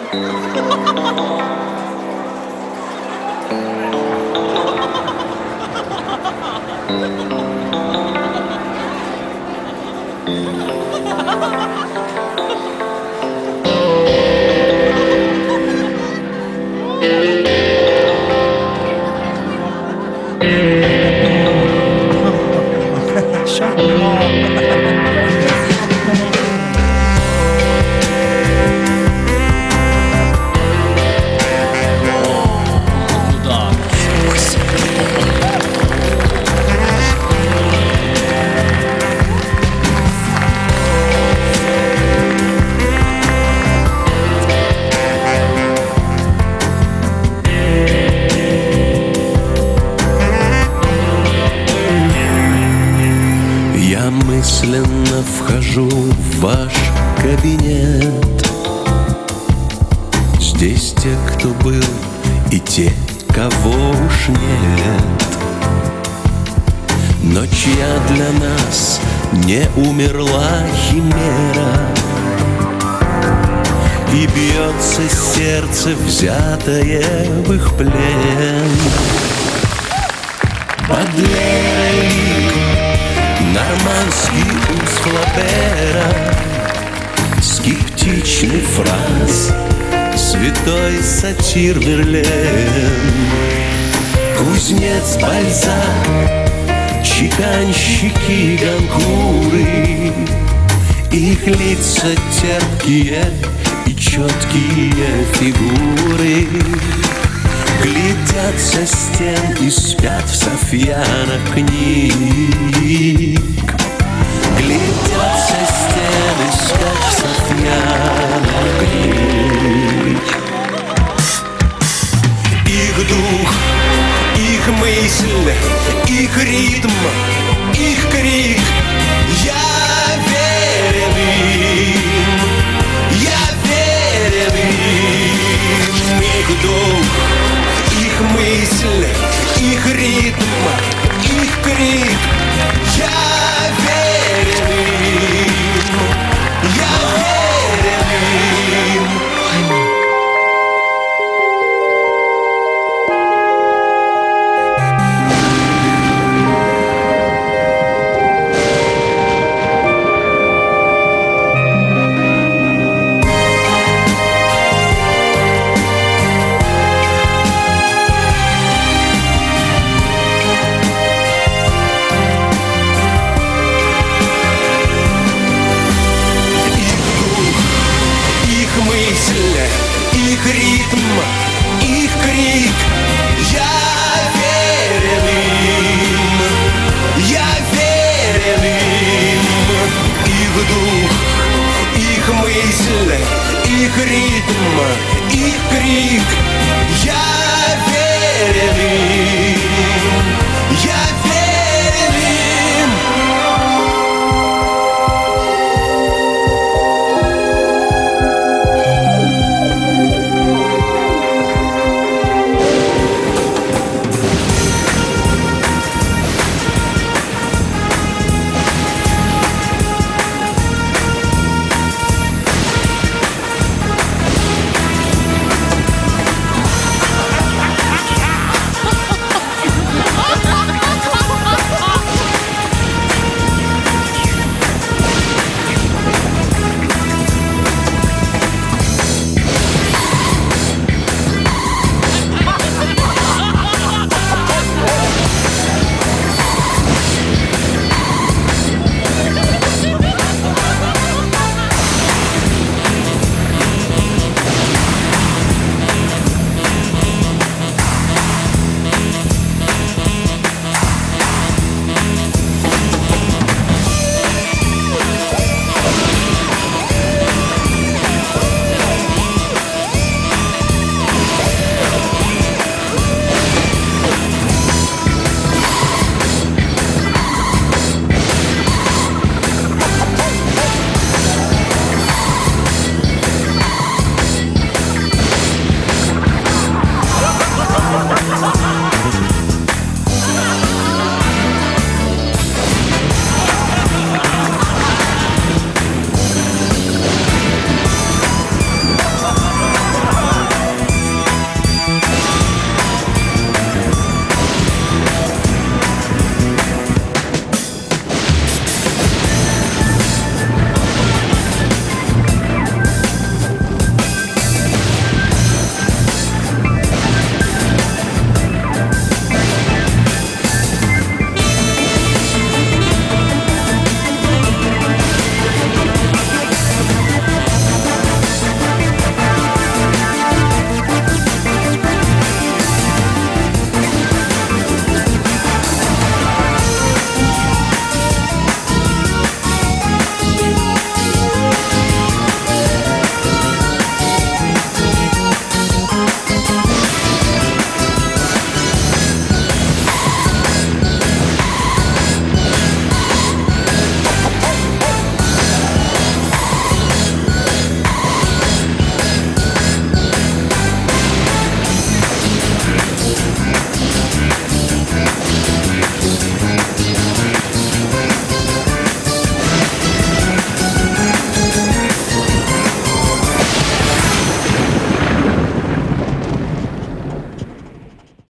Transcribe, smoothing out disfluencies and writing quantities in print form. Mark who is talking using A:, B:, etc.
A: Мысленно вхожу в ваш кабинет. Здесь те, кто был, и те, кого уж нет, но чья для нас не умерла химера, и бьется сердце, взятое в их плен. Бодлера, нормандский ус Флабера, скептичный Франц, святой сатир Верлен, кузнец Бальзак, чеканщики Ганкуры. Их лица терпкие и четкие фигуры глядят со стен и спят в софьянах книг. Глядят со стен и спят в софьянах книг. Их дух, их мысль, их ритм, их крик. Я верен им, я верен им. Их дух, их мысль, их ритм, их крик. Я верен им, я верен им. Их ритм, их крик. Я верен им, я верен им. Их дух, их мысль, их ритм, их крик. Я верен им.